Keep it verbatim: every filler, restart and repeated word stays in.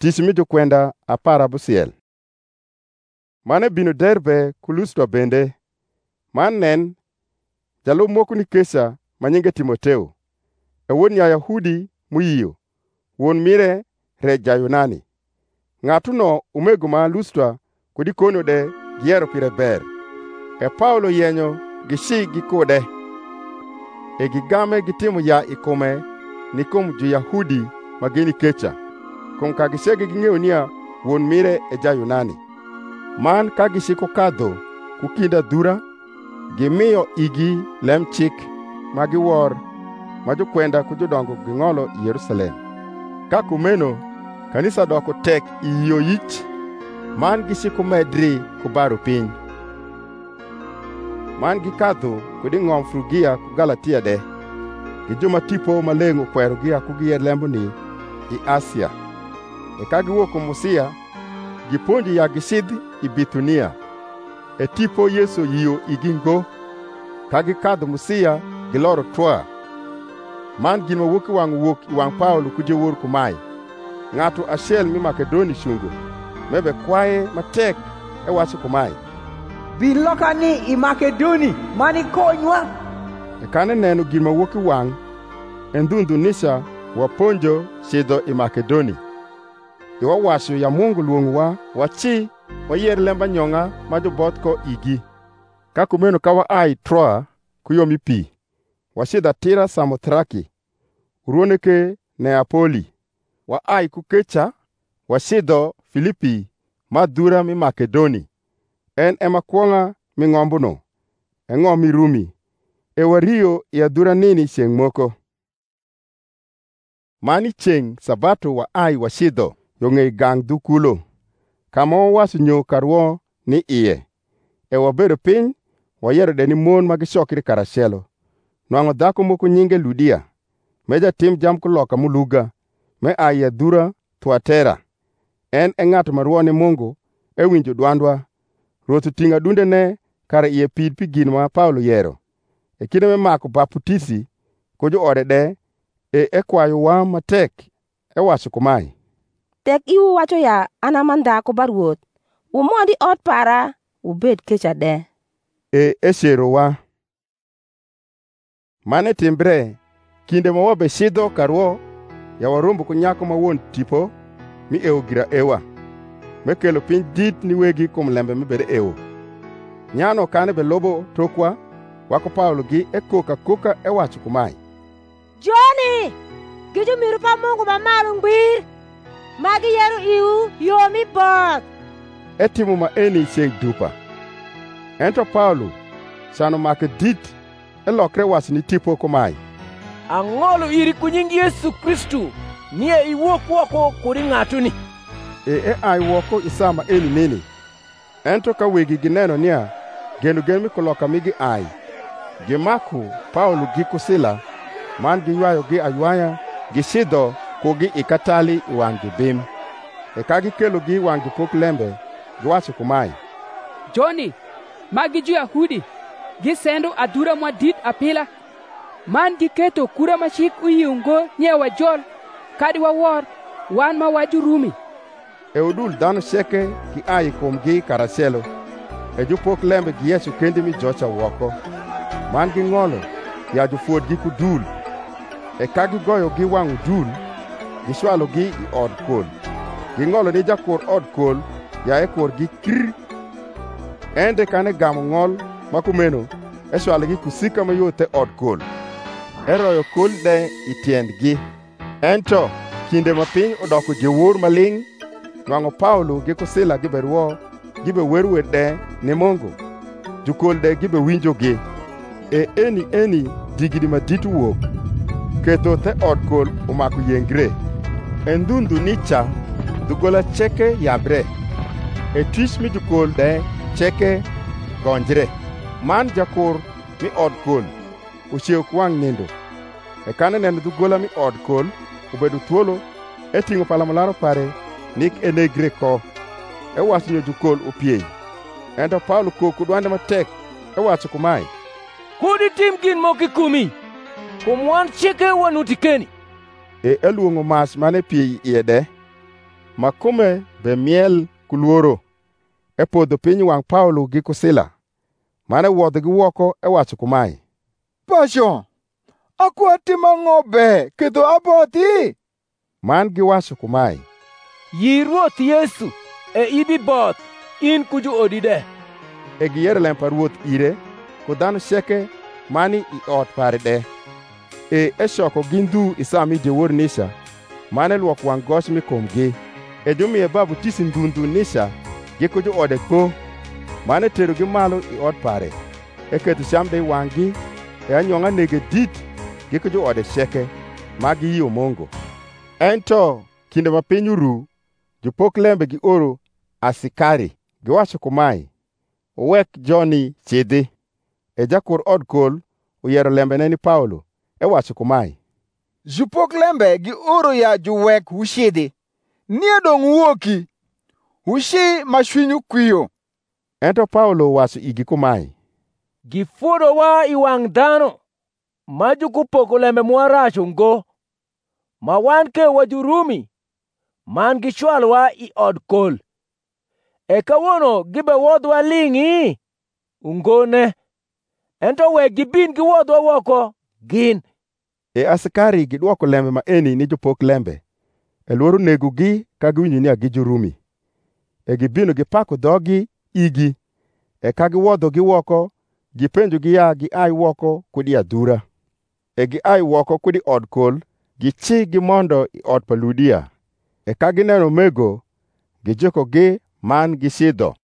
Tich mi jokwenda apar abusiel. Mane bino Derbe ku Lustra bende. Man nen jalup moko ni Kesha manyinge Timoteo. E wuon ja-Yahudi muyiyo. Wuon mire re ja-Yunani. Ng'atu no umego ma Lustra kudi kono de giero pire ber. E Paulo yenyo gishi gikude. E gigame gitimo ya ikome ni kum jo-Yahudi magini Kecha. Kum ka gisege ging'eyo niya wuon mire e ja-Yunani. Man ka gishiko kadho ku kinda dhura, gimiyo igi lem chik ma giwor ma jokwenda ku jodongo ging'olo Yerusalem. Ka kumeno kanisa doko tek iyo yich, man gishiko medri ku baro piny. Man gikadho kudi ng'om Frugia ku Galatia de, gi joma tipo maleng' okwero gia ku giyer lemboni i Asia. E ka giwuok Musia, giponji ya gisidh i Bithunia. E tipo Yesu yiyo igingo, ka gikadho Musia giloro Troa. Man gin mawuok i wang' wuok i wang' Paulo ku jowuor kumae. Ng'ato achiel mi Makedoni chungo, mebe kwaye matek e wacho kumae, bi loka ni i Makedoni mani konywa. E kane neno gin mawuok i wang', e ndhundhu Nisha waponjo sidho i Makedoni. Iwa wacho ya Mungu luongwa wachi wayier lemba nyong'a ma joboth ko igi. Ka kumeno ka wa ai Troa kuyomi pi, wasidho atira Samothraki, uruoneke Neapoli. Wa ai ku Kecha, wasidho Filipi ma dhura mi Makedoni. En ema kwong'a mi ng'ombuno, e ng'om mi Rumi. E wariyo i adhura nini chieng' moko. Mani chieng' Sabato wa ai wasidho yo ng'ei gang dhu kulo, kama wawacho nyo karwo ni iye. E wabedo piny, wayiero de ni mon ma gichokri karachielo. Nwang'o dhako moko nyinge Ludia, me jatim jamb kuloka muluga, me ai adhura Thuatera. En e ng'at marwo ni Mungu e winjo dwandwa. Ruoth oting'o adundene kar iye pid pi gin ma Paulo yero. E kinde me mako baptisi ko jo ode de, e ekwayowa matek e wacho kumae, tek iwu wacho ya ana mandhako baruoth, umondi ot para ubed Kecha de. E eserowa. Mane timbre, kinde ma wabe sidho karwo, ya warombo ku nyako ma wuon tipo, mi ewo gira ewa, me kelo piny dit ni wegi kum lembe mi bede ewo. Nyano kane be lobo tokwa, wako Paulo gi e koka koka e wacho kumae, Joni, gijo miru pa Mungu mamalo ngwir, magi yero iu yomi both. E timo ma eni chieng' dupa. Ento Paulo, sano make dit, e lokre was ni tipo kumae, ang'olo iri ku nying Yesu Kristu, nie iwuok woko kuri ng'atuni. E e ai woko isama eni nini. Ento ka wegi gineno niya, geno gen mi kuloka migi ai. Gimako Paulo gi Kusila, man giywayo gi aywaya, gisidho kugi ikatali i wang' gibim. E ka gikelo gi wang' gipok lembe, giwacho kumae, Joni, magi jo-Yahudi, gisendo adhura mwadit apila, man giketo kura machik uyungo nyewa jol, kadi wawor, wan ma waju Rumi. E udul dhano cheke gi ai kumgi karachielo, e jopok lembe giyecho kendi mi jocha woko. Man ging'olo ya jofuod gi kudul. E ka gigoyo gi wang' dul, gishwalo gi i od kol. Ging'olo ni jakur od kol ya e kor gi kir. Ende kane gamo ng'ol makumeno, e shwalo gi kusika mayote od kol. Eroyo kol de i tiendgi. Ento kinde ma piny odoko jowuor maling', nwang'o Paulo gi Kusila gibe ruo, gibe wer wer de ni Mungu. Jokol de gibe winjogi. E eni eni digidi madit wuok, ketho the od kol umako yengre. E ndhundhu Nicha, dhugola cheke yabre. E tich mi jokol de cheke gonjre. Man jakur mi od kol, uchiew kwang' nindo. E kane neno dhugola mi od kol, ubedo thuolo, e ting'o pala malaro pare, nik enegre ko. E wacho nyo jokol opiei. Ento Paulo koko dwande matek, e wacho kumae, Kudi tim gin moki kumi, kum wan chike wanutikeni. E eluongo mas mane piei iye de. makume be miel kuluoro. E podho piny wang' Paulo gi Kusila. Mane wuodho gi woko e wacho kumae, Pasho, akwa timo ang'o be kedho abothi? Man giwacho kumae, Yi Ruoth Yesu e ibi both in kuju odi de. E giyiero lempa ruoth ire, ku dhano ceke mani i ot pare de. E eshoko gin dhu isami jowor Nisha, mane luok wang' goch mikomgi. E jomiye babu tisi ndhundhu Nisha gi kuju ode po, mane tero gi malo i ot pare. E keto chamde i wang'gi, e anyong'a nege dit gi kuju ode ceke, ma giyiyo mongo. Ento kinde ma piny uru, jopok lembe gi oro asikari, giwacho kumae, Owek joni chidhi. E jakur od kol oyiero lembene ni Paulo, e wacho kumae, Jupok lembe gi oro ya juwek ushidhi. Nie dong' wuoki. Ushi mashwinyu kwiyo. Ento Paulo wacho igi kumae, Gifuodowa i wang' dhano ma jukupoko lembe mwaracho ngo, ma wan ke wajurumi man gichwalwa i od kol. E kawuono gibe wodhwa ling'i? Ungone. Ento we gibin giwodhwa woko gin. E asikari gidwoko lembe ma eni ni jopok lembe. E luoro negogi ka giwinjo ni gijurumi. E gibino gipako dhogi igi. E ka giwodho gi woko, gipenjo gi ya gi ai woko kudi adhura. E gi ai woko kudi od kol, gichi gimondo i od Paludia. E ka gineno mego, gijoko gi man gisidho.